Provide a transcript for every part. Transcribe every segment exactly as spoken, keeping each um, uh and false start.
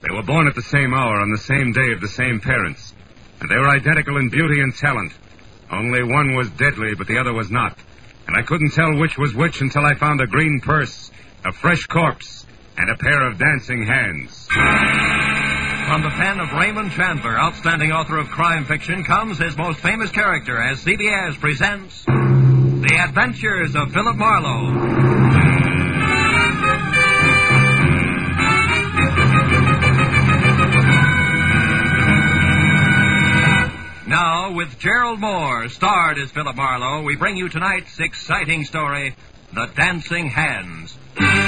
They were born at the same hour on the same day of the same parents. And they were identical in beauty and talent. Only one was deadly, but the other was not. And I couldn't tell which was which until I found a green purse, a fresh corpse, and a pair of dancing hands. From the pen of Raymond Chandler, outstanding author of crime fiction, comes his most famous character as C B S presents The Adventures of Philip Marlowe. Now, with Gerald Moore, starred as Philip Marlowe, we bring you tonight's exciting story, The Dancing Hands.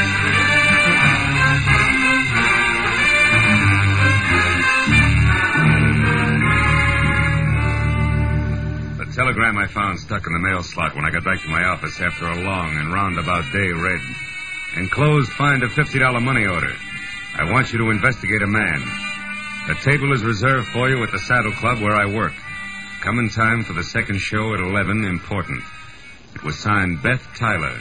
The telegram I found stuck in the mail slot when I got back to my office after a long and roundabout day read. Enclosed, find a fifty dollars money order. I want you to investigate a man. The table is reserved for you at the Saddle Club where I work. Come in time for the second show at eleven, important. It was signed Beth Tyler.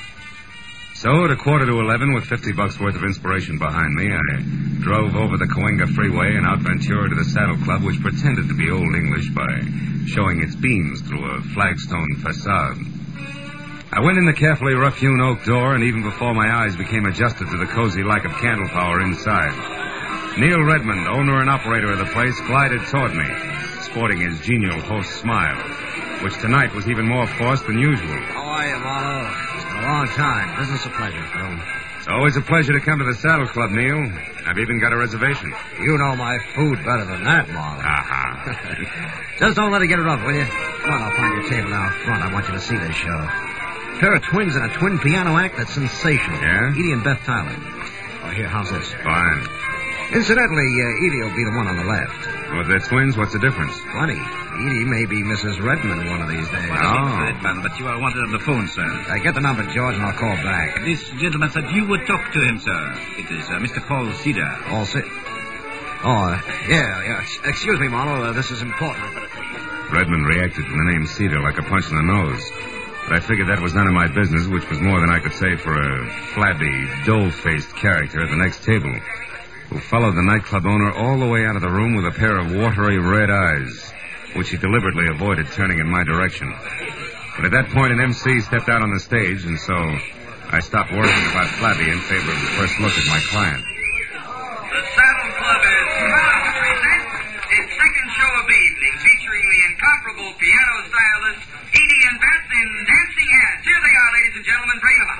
So at a quarter to eleven, with fifty bucks worth of inspiration behind me, I drove over the Cahuenga Freeway and out Ventura to the Saddle Club, which pretended to be Old English by showing its beams through a flagstone facade. I went in the carefully rough-hewn oak door, and even before my eyes became adjusted to the cozy lack of candle power inside, Neil Redmond, owner and operator of the place, glided toward me, sporting his genial host smile, which tonight was even more forced than usual. How are you, Marlowe? It's been a long time. Business a pleasure, Phil. It's always a pleasure to come to the Saddle Club, Neil. I've even got a reservation. You know my food better than that, Marlowe. Aha. Just don't let it get rough, will you? Come on, I'll find your table out front. I want you to see this show. A pair of twins in a twin piano act that's sensational. Yeah? Edie and Beth Tyler. Oh, here, how's this? Fine. Incidentally, uh, Edie will be the one on the left. Well, if they're twins, what's the difference? Funny. Edie may be Missus Redmond one of these days. Oh. Redmond, but you are wanted on the phone, sir. Uh, get the number, George, and I'll call back. This gentleman said you would talk to him, sir. It is uh, Mister Paul Cedar. All set. Oh, uh, yeah, yeah. Excuse me, Marlowe. Uh, this is important. Redmond reacted to the name Cedar like a punch in the nose. But I figured that was none of my business, which was more than I could say for a flabby, dull-faced character at the next table, who followed the nightclub owner all the way out of the room with a pair of watery red eyes, which he deliberately avoided turning in my direction. But at that point, an M C stepped out on the stage, and so I stopped worrying about Flabby in favor of the first look at my client. The Saddle Club is proud to present its second show of the evening, featuring the incomparable piano stylist Edie and Beth in Dancing Hands. Here they are, ladies and gentlemen. Bring them up.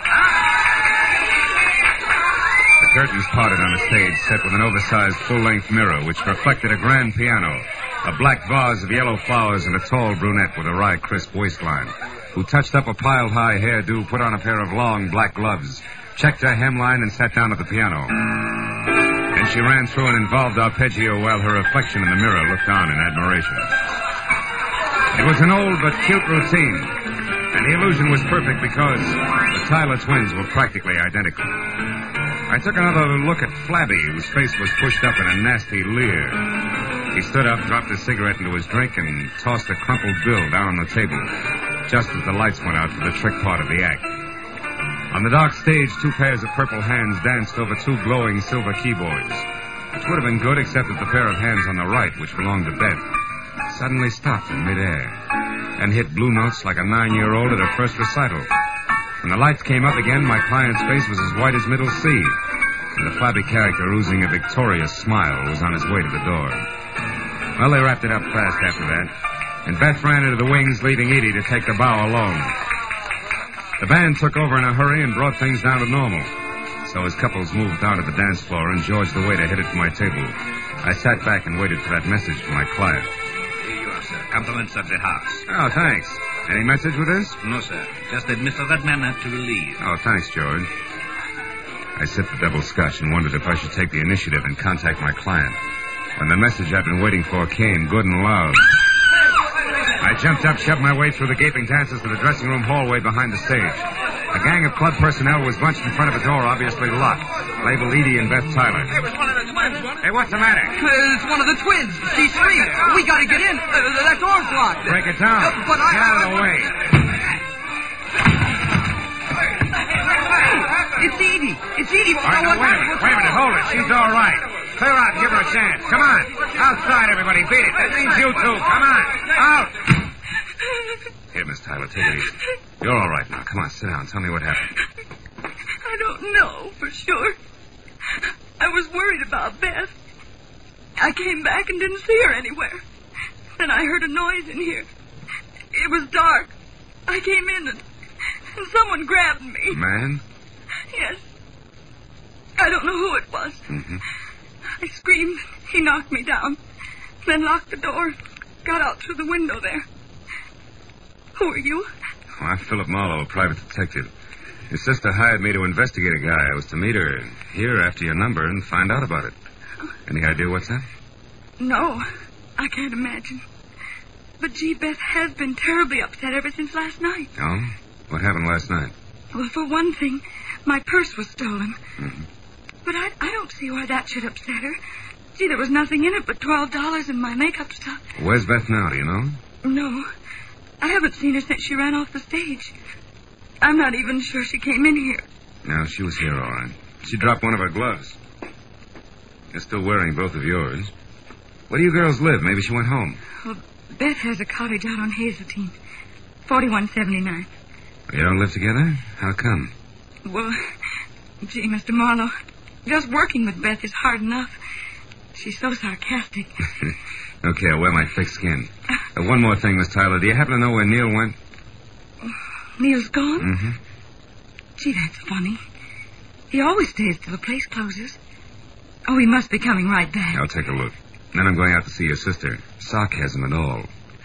The curtains parted on a stage set with an oversized full-length mirror which reflected a grand piano, a black vase of yellow flowers, and a tall brunette with a wry, crisp waistline, who touched up a piled-high hairdo, put on a pair of long black gloves, checked her hemline, and sat down at the piano. Then she ran through an involved arpeggio while her reflection in the mirror looked on in admiration. It was an old but cute routine, and the illusion was perfect because the Tyler twins were practically identical. I took another look at Flabby, whose face was pushed up in a nasty leer. He stood up, dropped his cigarette into his drink, and tossed a crumpled bill down on the table, just as the lights went out for the trick part of the act. On the dark stage, two pairs of purple hands danced over two glowing silver keyboards, which would have been good except that the pair of hands on the right, which belonged to Beth, suddenly stopped in midair and hit blue notes like a nine-year-old at her first recital. When the lights came up again, my client's face was as white as Middle Sea, and the flabby character, oozing a victorious smile, was on his way to the door. Well, they wrapped it up fast after that, and Beth ran into the wings, leaving Edie to take the bow alone. The band took over in a hurry and brought things down to normal. So as couples moved out of the dance floor and George the waiter headed for my table, I sat back and waited for that message from my client. Here you are, sir. Compliments of the house. Oh, thanks. Any message with this? No, sir. Just that Mister Redman had to leave. Oh, thanks, George. I sipped the double scotch and wondered if I should take the initiative and contact my client. When the message I'd been waiting for came, good and loud, I jumped up, shoved my way through the gaping dancers to the dressing room hallway behind the stage. A gang of club personnel was bunched in front of a door, obviously locked, labeled Edie and Beth Tyler. It was one of the twins, wasn't it? Hey, what's the matter? Uh, it's one of the twins. She's free. We gotta get in. Uh, that door's locked. Break it down. Uh, but I... Get out of the way. It's Edie. It's Edie. All right, now, wait a minute. Wait a minute. Hold it. She's all right. Clear out and give her a chance. Come on. Outside, everybody. Beat it. That means you too. Come on. Out. Here, Miss Tyler, take it easy. You're all right now. Come on, sit down. Tell me what happened. I don't know for sure. I was worried about Beth. I came back and didn't see her anywhere. Then I heard a noise in here. It was dark. I came in and, and someone grabbed me. Man? Yes. I don't know who it was. Mm-hmm. I screamed. He knocked me down. Then locked the door. Got out through the window there. Who are you? Oh, I'm Philip Marlowe, a private detective. Your sister hired me to investigate a guy. I was to meet her here after your number and find out about it. Any idea what's that? No. I can't imagine. But gee, Beth has been terribly upset ever since last night. Oh? What happened last night? Well, for one thing, my purse was stolen. Mm-hmm. But I, I don't see why that should upset her. Gee, there was nothing in it but twelve dollars and my makeup stuff. Where's Beth now, do you know? No. I haven't seen her since she ran off the stage. I'm not even sure she came in here. No, she was here, all right. She dropped one of her gloves. You're still wearing both of yours. Where do you girls live? Maybe she went home. Well, Beth has a cottage out on Hazeltine. forty-one seventy-nine. You don't live together? How come? Well, gee, Mister Marlowe, just working with Beth is hard enough. She's so sarcastic. Okay, I'll wear my thick skin. Uh, one more thing, Miss Tyler. Do you happen to know where Neil went? Neil's gone? Mm-hmm. Gee, that's funny. He always stays till the place closes. Oh, he must be coming right back. I'll take a look. Then I'm going out to see your sister. Sarcasm and all.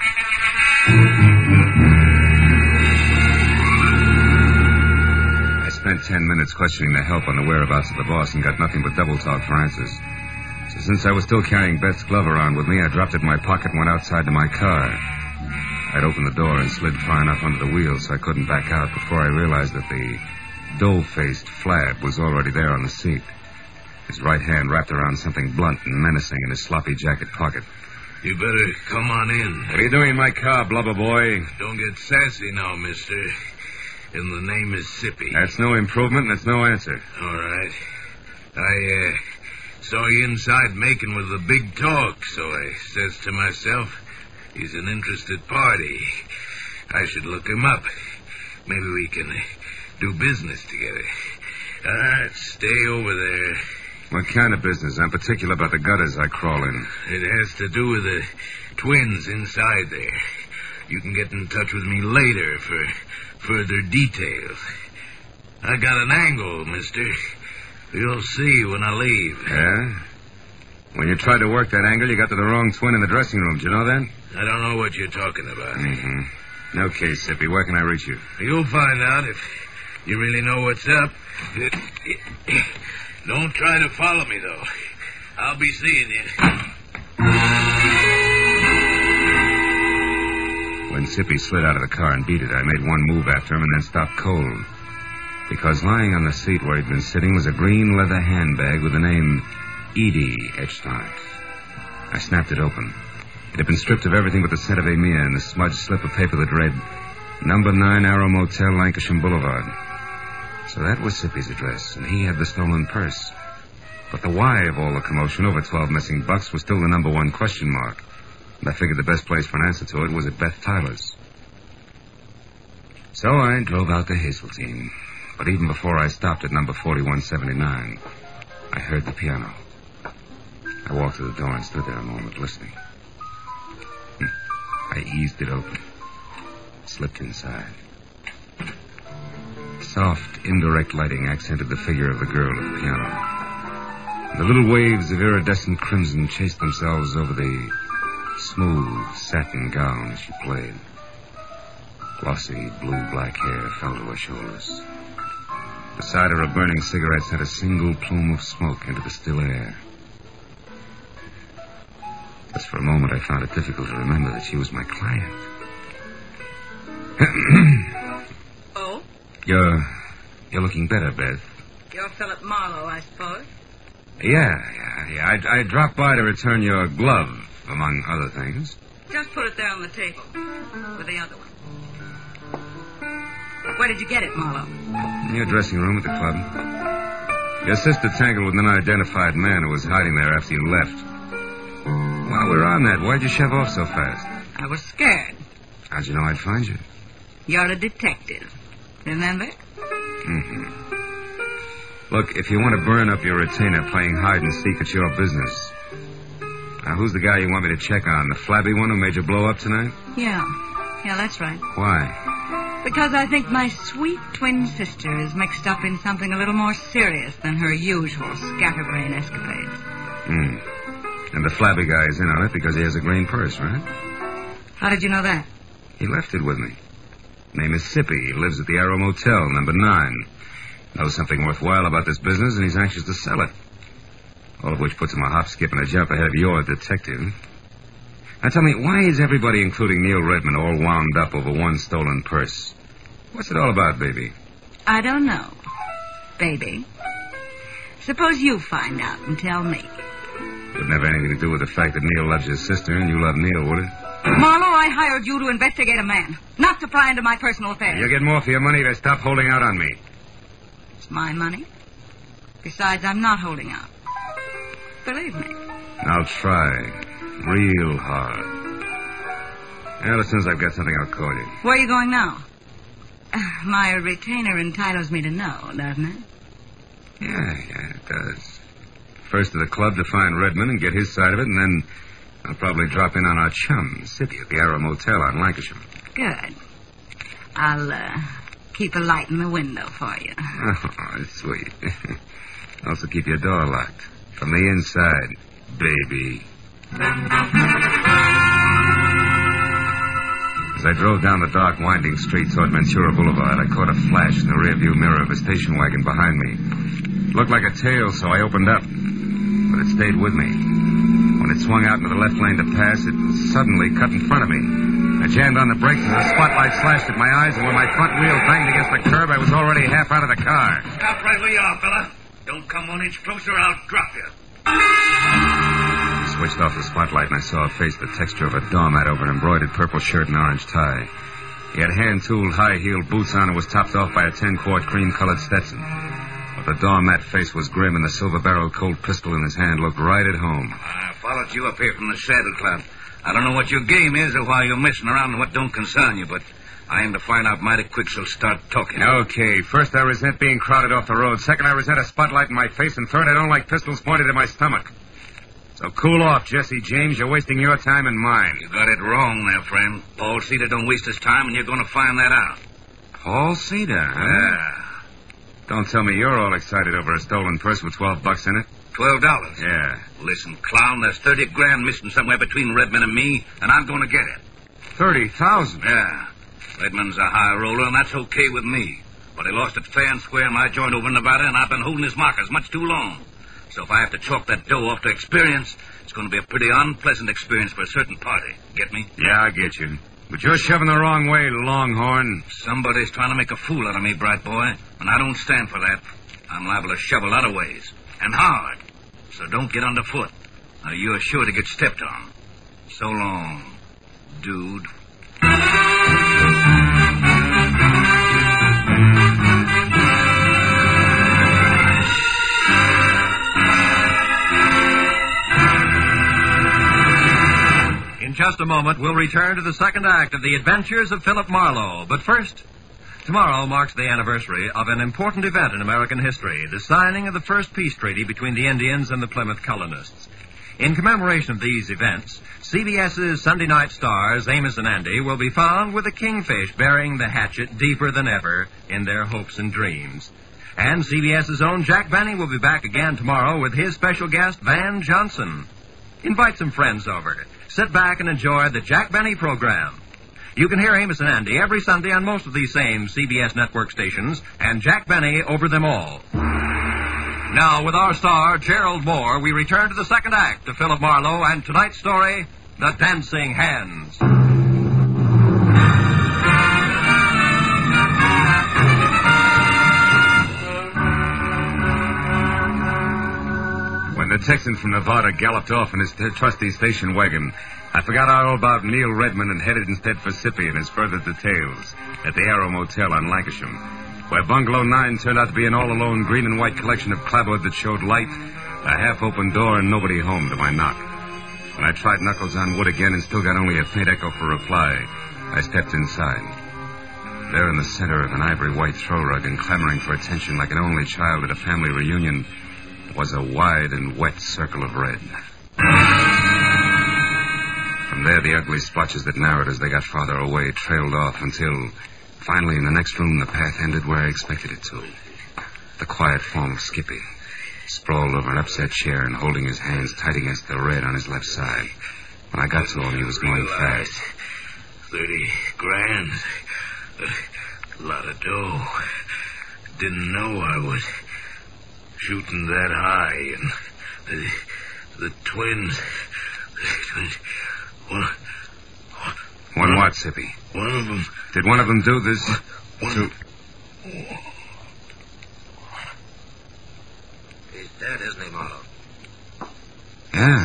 I spent ten minutes questioning the help on the whereabouts of the boss and got nothing but double talk for answers. So since I was still carrying Beth's glove around with me, I dropped it in my pocket and went outside to my car. I'd opened the door and slid far enough under the wheel so I couldn't back out before I realized that the dough-faced Flab was already there on the seat. His right hand wrapped around something blunt and menacing in his sloppy jacket pocket. You better come on in. What are you doing in my car, blubber boy? Don't get sassy now, mister. And the name is Sippy. That's no improvement, and that's no answer. All right. I, uh, saw you inside making with the big talk, so I says to myself, he's an interested party. I should look him up. Maybe we can uh, do business together. All right, stay over there. What kind of business? I'm particular about the gutters I crawl in. It has to do with the twins inside there. You can get in touch with me later for further details. I got an angle, mister. You'll see when I leave. Yeah? When you tried to work that angle, you got to the wrong twin in the dressing room. Do you know that? I don't know what you're talking about. Mm-hmm. Okay, Sippy, where can I reach you? You'll find out if you really know what's up. Don't try to follow me, though. I'll be seeing you. When Sippy slid out of the car and beat it, I made one move after him and then stopped cold. Because lying on the seat where he'd been sitting was a green leather handbag with the name Edie etched on it. I snapped it open. It had been stripped of everything but the scent of Emia and the smudged slip of paper that read, Number nine Arrow Motel, Lancashire Boulevard. So that was Sippy's address, and he had the stolen purse. But the why of all the commotion over twelve missing bucks was still the number one question mark. And I figured the best place for an answer to it was at Beth Tyler's. So I drove out to Hazeltine. But even before I stopped at number forty-one seventy-nine, I heard the piano. I walked to the door and stood there a moment listening. I eased it open, slipped inside. Soft, indirect lighting accented the figure of the girl at the piano. The little waves of iridescent crimson chased themselves over the smooth satin gown as she played. Glossy blue-black hair fell to her shoulders. Beside her, a burning cigarette sent a single plume of smoke into the still air. Just for a moment, I found it difficult to remember that she was my client. Oh? You're... you're looking better, Beth. You're Philip Marlowe, I suppose? Yeah, yeah, yeah. I, I dropped by to return your glove, among other things. Just put it there on the table. With the other one. Where did you get it, Marlowe? In your dressing room at the club. Your sister tangled with an unidentified man who was hiding there after you left. While we were on that, why'd you shove off so fast? I was scared. How'd you know I'd find you? You're a detective. Remember? Mm-hmm. Look, if you want to burn up your retainer playing hide and seek, it's your business. Now, who's the guy you want me to check on? The flabby one who made you blow up tonight? Yeah. Yeah, that's right. Why? Because I think my sweet twin sister is mixed up in something a little more serious than her usual scatterbrain escapades. Hmm. And the flabby guy is in on it because he has a green purse, right? How did you know that? He left it with me. Name is Sippy. He lives at the Arrow Motel, number nine. Knows something worthwhile about this business, and he's anxious to sell it. All of which puts him a hop, skip, and a jump ahead of your detective. Now tell me, why is everybody, including Neil Redmond, all wound up over one stolen purse? What's it all about, baby? I don't know, baby. Suppose you find out and tell me. Wouldn't have anything to do with the fact that Neil loves your sister and you love Neil, would it? Marlowe, I hired you to investigate a man, not to pry into my personal affairs. You'll get more for your money to stop holding out on me. It's my money. Besides, I'm not holding out. Believe me. I'll try. Real hard. Well, as soon as I've got something, I'll call you. Where are you going now? Uh, my retainer entitles me to know, doesn't it? Yeah, yeah, it does. First to the club to find Redmond and get his side of it, and then I'll probably drop in on our chum, Sippy, at the Arrow Motel on Lancashire. Good. I'll, uh, keep a light in the window for you. Oh, sweet. Also keep your door locked. From the inside, baby. As I drove down the dark, winding street toward Ventura Boulevard, I caught a flash in the rearview mirror of a station wagon behind me. It looked like a tail, so I opened up. But it stayed with me. When it swung out into the left lane to pass, it suddenly cut in front of me. I jammed on the brakes and the spotlight flashed at my eyes, and when my front wheel banged against the curb, I was already half out of the car. Stop right where you are, fella. Don't come one inch closer, I'll drop you. I switched off the spotlight, and I saw a face the texture of a doormat over an embroidered purple shirt and orange tie. He had hand-tooled, high-heeled boots on and was topped off by a ten-quart cream-colored Stetson. But the doormat face was grim, and the silver-barreled Colt pistol in his hand looked right at home. I followed you up here from the Saddle Club. I don't know what your game is or why you're messing around and what don't concern you, but I aim to find out mighty quick, so start talking. Okay, first I resent being crowded off the road. Second, I resent a spotlight in my face. And third, I don't like pistols pointed at my stomach. So cool off, Jesse James. You're wasting your time and mine. You got it wrong there, friend. Paul Cedar don't waste his time, and you're going to find that out. Paul Cedar, huh? Yeah. Don't tell me you're all excited over a stolen purse with twelve bucks in it. Twelve dollars? Yeah. Listen, clown, there's thirty grand missing somewhere between Redmond and me, and I'm going to get it. Thirty thousand? Yeah. Redmond's a high roller, and that's okay with me. But he lost it fair and square in my joint over in Nevada, and I've been holding his markers much too long. So if I have to chalk that dough off to experience, it's going to be a pretty unpleasant experience for a certain party. Get me? Yeah, I get you. But you're shoving the wrong way, Longhorn. Somebody's trying to make a fool out of me, bright boy, and I don't stand for that. I'm liable to shove a lot of ways, and hard. So don't get underfoot. Now, you're sure to get stepped on. So long, dude. In just a moment, we'll return to the second act of The Adventures of Philip Marlowe. But first, tomorrow marks the anniversary of an important event in American history, the signing of the first peace treaty between the Indians and the Plymouth colonists. In commemoration of these events, CBS's Sunday night stars, Amos and Andy, will be found with a kingfish burying the hatchet deeper than ever in their hopes and dreams. And CBS's own Jack Benny will be back again tomorrow with his special guest, Van Johnson. Invite some friends over. Sit back and enjoy the Jack Benny program. You can hear Amos and Andy every Sunday on most of these same C B S network stations, and Jack Benny over them all. Now, with our star, Gerald Moore, we return to the second act of Philip Marlowe and tonight's story, The Dancing Hands. When the Texan from Nevada galloped off in his t- trusty station wagon, I forgot all about Neil Redmond and headed instead for Sippy and his further details at the Arrow Motel on Lancashire. where Bungalow nine turned out to be an all-alone green and white collection of clapboard that showed light, a half-open door, and nobody home to my knock. When I tried knuckles on wood again and still got only a faint echo for reply, I stepped inside. There in the center of an ivory-white throw rug and clamoring for attention like an only child at a family reunion was a wide and wet circle of red. From there, the ugly splotches that narrowed as they got farther away trailed off until, finally, in the next room, the path ended where I expected it to. The quiet form of Skippy, sprawled over an upset chair and holding his hands tight against the red on his left side. When I got to him, he was going fast. Thirty grand. A lot of dough. Didn't know I was shooting that high. And the, the twins... The twins... One, one what, Sippy? One of them... Did one of them do this? One to... He's dead, isn't he, Marlowe? Yeah.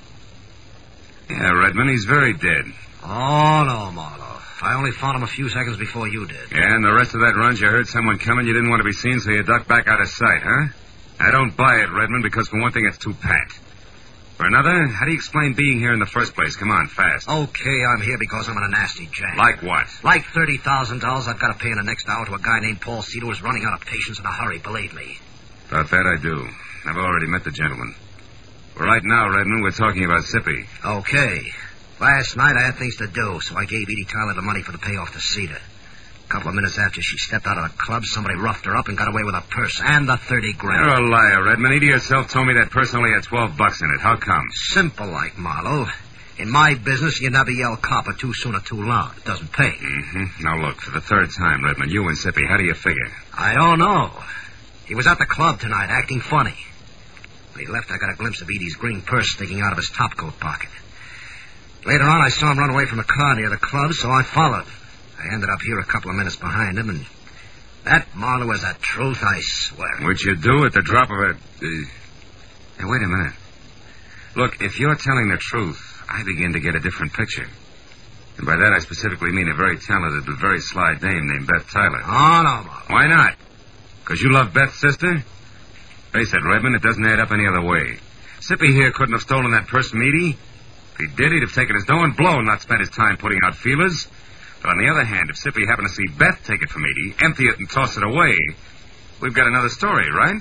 Yeah, Redmond, he's very dead. Oh, no, Marlowe. I only found him a few seconds before you did. Yeah, and the rest of that run, you heard someone coming, you didn't want to be seen, so you ducked back out of sight, huh? I don't buy it, Redmond, because for one thing, it's too pat. For another, how do you explain being here in the first place? Come on, fast. Okay, I'm here because I'm in a nasty jam. Like what? Like thirty thousand dollars I've got to pay in the next hour to a guy named Paul Cedar who's running out of patience in a hurry, believe me. About that I do. I've already met the gentleman. But right now, Redmond, we're talking about Sippy. Okay. Last night I had things to do, so I gave Edie Tyler the money for the payoff to Cedar. A couple of minutes after she stepped out of the club, somebody roughed her up and got away with a purse and the thirty grand. You're a liar, Redmond. Edie herself told me that purse only had twelve bucks in it. How come? Simple like, Marlowe. In my business, you never yell copper too soon or too loud. It doesn't pay. Mm-hmm. Now, look, for the third time, Redmond, you and Sippy, how do you figure? I don't know. He was at the club tonight, acting funny. When he left, I got a glimpse of Edie's green purse sticking out of his topcoat pocket. Later on, I saw him run away from a car near the club, so I followed. I ended up here a couple of minutes behind him, and that, Marlowe, is the truth, I swear. What'd you do at the drop of a... Uh... Hey, wait a minute. Look, if you're telling the truth, I begin to get a different picture. And by that, I specifically mean a very talented but very sly dame named Beth Tyler. Oh, no, Marlowe. Why not? Because you love Beth's sister? Face it, Redmond, it doesn't add up any other way. Sippy here couldn't have stolen that purse from Edie. If he did, he'd have taken his dough and blown, not spent his time putting out feelers. But on the other hand, if Sippy happened to see Beth take it from Edie, empty it and toss it away, we've got another story, right?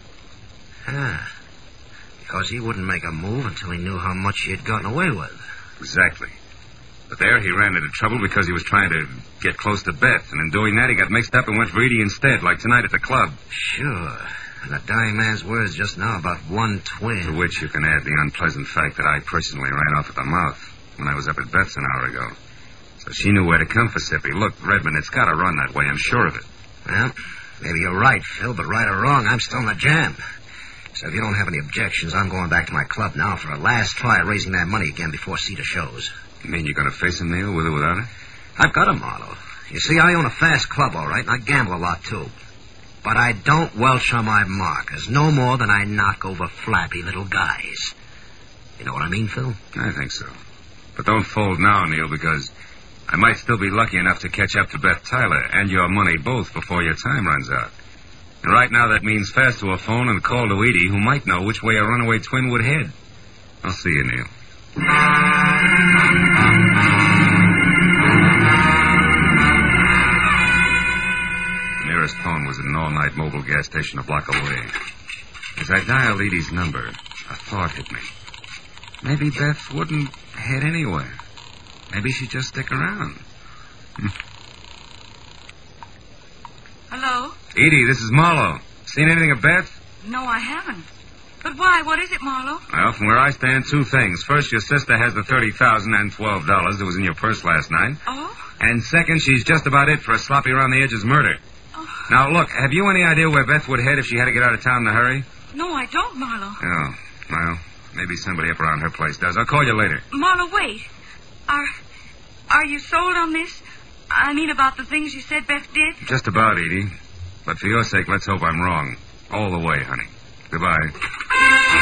Ah. Because he wouldn't make a move until he knew how much he had gotten away with. Exactly. But there he ran into trouble because he was trying to get close to Beth, and in doing that he got mixed up and went for Edie instead, like tonight at the club. Sure. And the dying man's words just now about one twin. To which you can add the unpleasant fact that I personally ran off at the mouth when I was up at Beth's an hour ago. So she knew where to come for Sippy. Look, Redmond, it's got to run that way, I'm sure of it. Well, maybe you're right, Phil, but right or wrong, I'm still in the jam. So if you don't have any objections, I'm going back to my club now for a last try at raising that money again before Cedar shows. You mean you're going to face him, Neil, with or without it? I've got him, Marlowe. You see, I own a fast club, all right, and I gamble a lot, too. But I don't welch on my markers, no more than I knock over flabby little guys. You know what I mean, Phil? I think so. But don't fold now, Neil, because I might still be lucky enough to catch up to Beth Tyler and your money both before your time runs out. And right now that means fast to a phone and call to Edie, who might know which way a runaway twin would head. I'll see you, Neil. The nearest phone was at an all-night mobile gas station a block away. As I dialed Edie's number, a thought hit me. Maybe Beth wouldn't head anywhere. Maybe she'd just stick around. Hello? Edie, this is Marlowe. Seen anything of Beth? No, I haven't. But why? What is it, Marlowe? Well, from where I stand, two things. First, your sister has the thirty thousand dollars and twelve dollars that was in your purse last night. Oh? And second, she's just about it for a sloppy around the edges murder. Oh. Now, look, have you any idea where Beth would head if she had to get out of town in a hurry? No, I don't, Marlowe. Oh, well, maybe somebody up around her place does. I'll call you later. Marlowe, wait. Are, are you sold on this? I mean, about the things you said Beth did? Just about, Edie. But for your sake, let's hope I'm wrong. All the way, honey. Goodbye.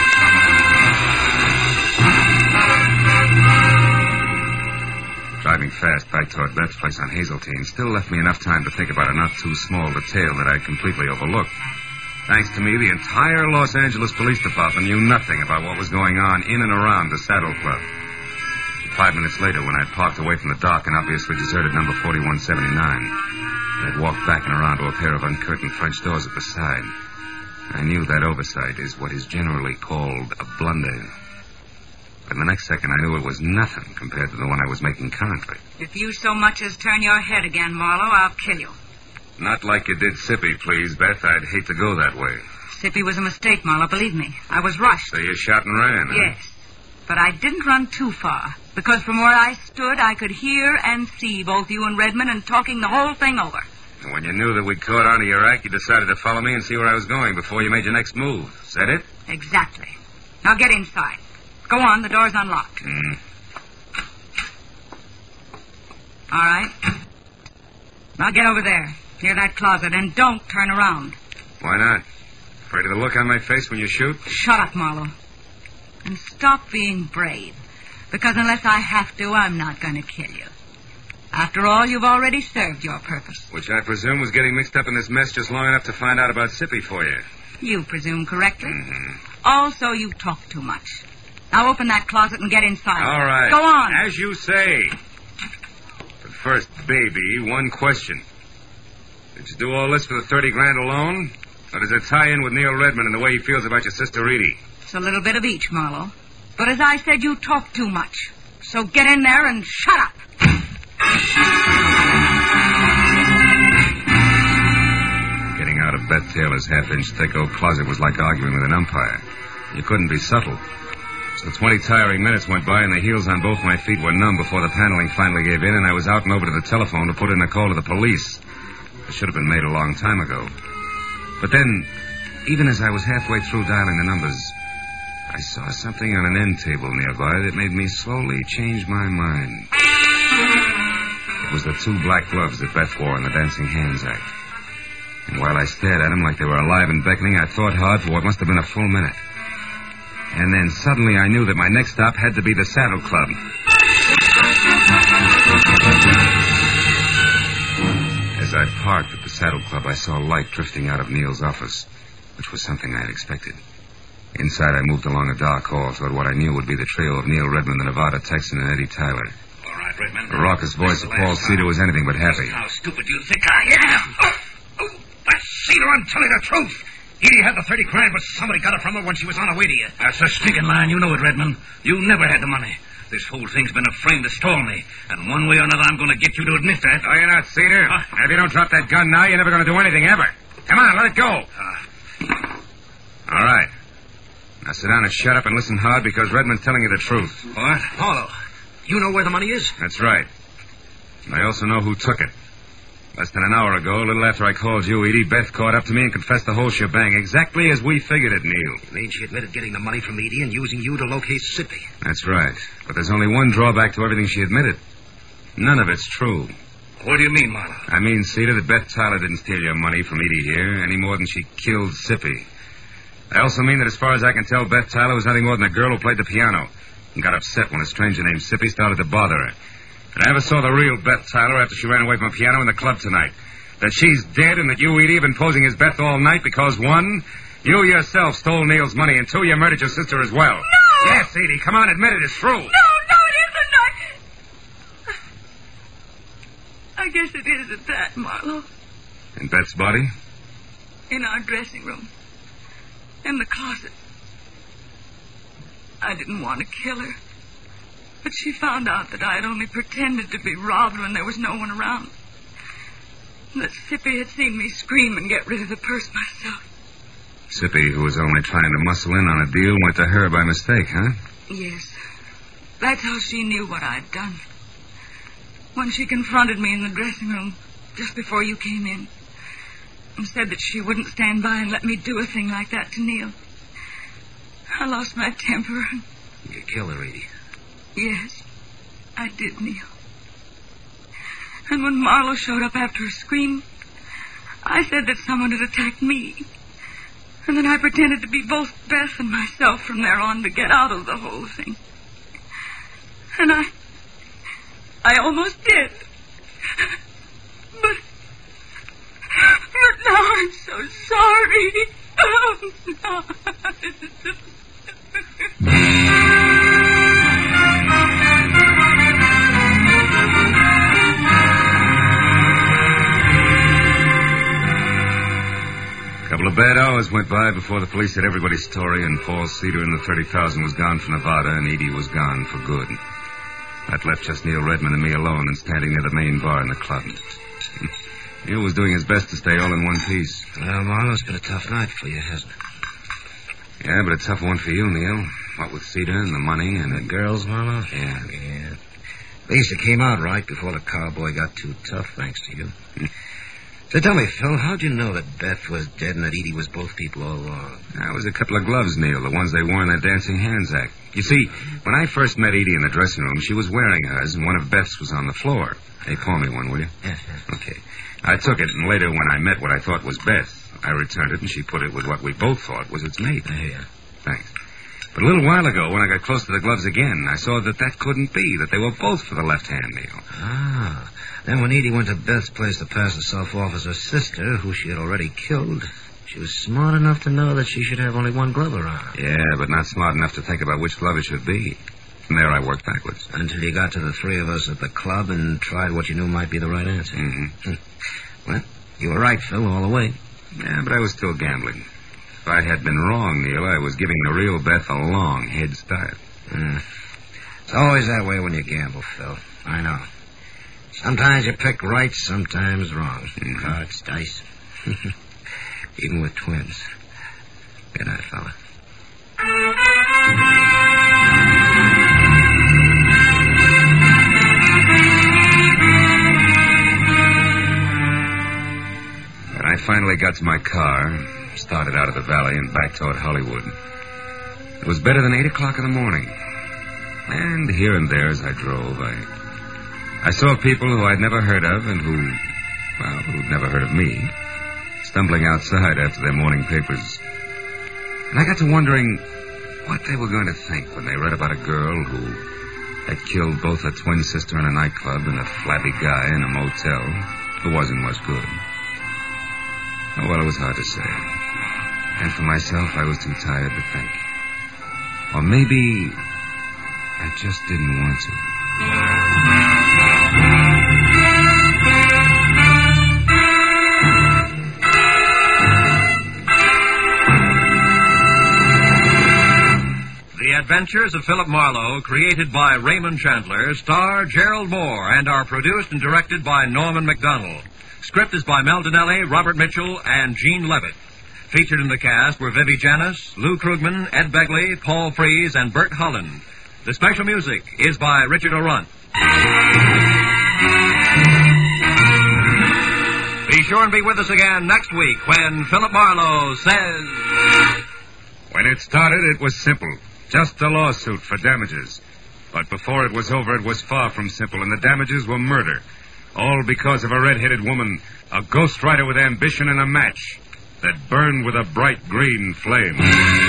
Driving fast back toward Beth's place on Hazeltine still left me enough time to think about a not-too-small detail that I'd completely overlooked. Thanks to me, the entire Los Angeles Police Department knew nothing about what was going on in and around the Saddle Club. Five minutes later, when I'd parked away from the dock and obviously deserted number forty-one seventy-nine, I'd walked back and around to a pair of uncurtained French doors at the side. I knew that oversight is what is generally called a blunder. But the next second, I knew it was nothing compared to the one I was making currently. If you so much as turn your head again, Marlowe, I'll kill you. Not like you did Sippy, please, Beth. I'd hate to go that way. Sippy was a mistake, Marlowe, believe me. I was rushed. So you shot and ran, huh? Yes. But I didn't run too far, because from where I stood, I could hear and see both you and Redmond and talking the whole thing over. And when you knew that we'd caught on to your act, you decided to follow me and see where I was going before you made your next move. Is that it? Exactly. Now get inside. Go on, the door's unlocked. Hmm. All right. Now get over there, near that closet, and don't turn around. Why not? Afraid of the look on my face when you shoot? Shut up, Marlowe. And stop being brave. Because unless I have to, I'm not going to kill you. After all, you've already served your purpose. Which I presume was getting mixed up in this mess just long enough to find out about Sippy for you. You presume correctly. Mm-hmm. Also, you talk too much. Now open that closet and get inside. All right. Go on. As you say. But first, baby, one question. Did you do all this for the thirty grand alone? Or does it tie in with Neil Redmond and the way he feels about your sister Edie? It's a little bit of each, Marlowe. But as I said, you talk too much. So get in there and shut up. Getting out of Beth Taylor's half-inch thick oak closet was like arguing with an umpire. You couldn't be subtle. So twenty tiring minutes went by and the heels on both my feet were numb before the paneling finally gave in and I was out and over to the telephone to put in a call to the police. It should have been made a long time ago. But then, even as I was halfway through dialing the numbers, I saw something on an end table nearby that made me slowly change my mind. It was the two black gloves that Beth wore in the Dancing Hands act. And while I stared at them like they were alive and beckoning, I thought hard for what must have been a full minute. And then suddenly I knew that my next stop had to be the Saddle Club. As I parked at the Saddle Club, I saw light drifting out of Neil's office, which was something I had expected. Inside, I moved along a dark hall toward what I knew would be the trio of Neil Redmond, the Nevada Texan, and Eddie Tyler. All right, Redmond. The raucous voice of Paul Cedar was anything but happy. How stupid do you think I am? Oh, oh, that's Cedar, I'm telling the truth. Edie had the thirty grand, but somebody got it from her when she was on her way to you. That's a stinking line. You know it, Redmond. You never had the money. This whole thing's been a frame to stall me. And one way or another, I'm going to get you to admit that. No, you're not, Cedar. Uh, and if you don't drop that gun now, you're never going to do anything ever. Come on, let it go. Uh, All right. Now sit down and shut up and listen hard because Redmond's telling you the truth. What? Paulo, you know where the money is? That's right. And I also know who took it. Less than an hour ago, a little after I called you, Edie, Beth caught up to me and confessed the whole shebang, exactly as we figured it, Neil. You mean she admitted getting the money from Edie and using you to locate Sippy? That's right. But there's only one drawback to everything she admitted. None of it's true. What do you mean, Marlowe? I mean, Cedar, that Beth Tyler didn't steal your money from Edie here any more than she killed Sippy. I also mean that as far as I can tell, Beth Tyler was nothing more than a girl who played the piano and got upset when a stranger named Sippy started to bother her. And I never saw the real Beth Tyler after she ran away from a piano in the club tonight. That she's dead and that you, Edie, have been posing as Beth all night because, one, you yourself stole Neil's money, and two, you murdered your sister as well. No! Yes, Edie, come on, admit it. It's true. No, no, it isn't. I... I guess it is at that, Marlowe. In Beth's body? In our dressing room. In the closet. I didn't want to kill her. But she found out that I had only pretended to be robbed when there was no one around. And that Sippy had seen me scream and get rid of the purse myself. Sippy, who was only trying to muscle in on a deal, went to her by mistake, huh? Yes. That's how she knew what I'd done. When she confronted me in the dressing room just before you came in and said that she wouldn't stand by and let me do a thing like that to Neil, I lost my temper. You killed her, Edie. Yes, I did, Neil. And when Marlowe showed up after her scream, I said that someone had attacked me. And then I pretended to be both Beth and myself from there on to get out of the whole thing. And I... I almost did. But, but now I'm so sorry. Oh, no. A couple of bad hours went by before the police had everybody's story, and Paul Cedar and the thirty thousand was gone from Nevada, and Edie was gone for good. That left just Neil Redmond and me alone and standing near the main bar in the club. Neil was doing his best to stay all in one piece. Well, Marlowe, it's been a tough night for you, hasn't it? Yeah, but a tough one for you, Neil. What with Cedar and the money and the girls, Marlowe? Yeah. Yeah. At least it came out right before the cowboy got too tough, thanks to you. So tell me, Phil, how'd you know that Beth was dead and that Edie was both people all along? That was a couple of gloves, Neil, the ones they wore in that Dancing Hands act. You see, when I first met Edie in the dressing room, she was wearing hers, and one of Beth's was on the floor. Hey, pour me one, will you? Yes, yes. Okay. I took it, and later when I met what I thought was Beth, I returned it, and she put it with what we both thought was its mate. Yeah, yeah. Thanks. But a little while ago, when I got close to the gloves again, I saw that that couldn't be, that they were both for the left hand, Neil. Ah. Then when Edie went to Beth's place to pass herself off as her sister, who she had already killed, she was smart enough to know that she should have only one glove around. Yeah, but not smart enough to think about which glove it should be. From there I worked backwards. Until you got to the three of us at the club and tried what you knew might be the right answer. Mm-hmm. Well, you were right, Phil, all the way. Yeah, but I was still gambling. If I had been wrong, Neil, I was giving the real Beth a long head start. Mm. It's always that way when you gamble, Phil. I know. Sometimes you pick right, sometimes wrong. Mm-hmm. Cards, dice. Even with twins. Good night, fella. When I finally got to my car, started out of the valley and back toward Hollywood, it was better than eight o'clock in the morning. And here and there as I drove, I... I saw people who I'd never heard of and who, well, who'd never heard of me, stumbling outside after their morning papers. And I got to wondering what they were going to think when they read about a girl who had killed both her twin sister in a nightclub and a flabby guy in a motel who wasn't much good. Oh, well, it was hard to say. And for myself, I was too tired to think. Or maybe I just didn't want to. The Adventures of Philip Marlowe, created by Raymond Chandler, star Gerald Moore, and are produced and directed by Norman MacDonald. Script is by Mel Donnelly, Robert Mitchell, and Gene Levitt. Featured in the cast were Vivi Janis, Lou Krugman, Ed Begley, Paul Frees, and Bert Holland. The special music is by Richard O'Runt. Be sure and be with us again next week when Philip Marlowe says... When it started, it was simple. Just a lawsuit for damages. But before it was over, it was far from simple, and the damages were murder. All because of a red-headed woman, a ghostwriter with ambition and a match that burned with a bright green flame.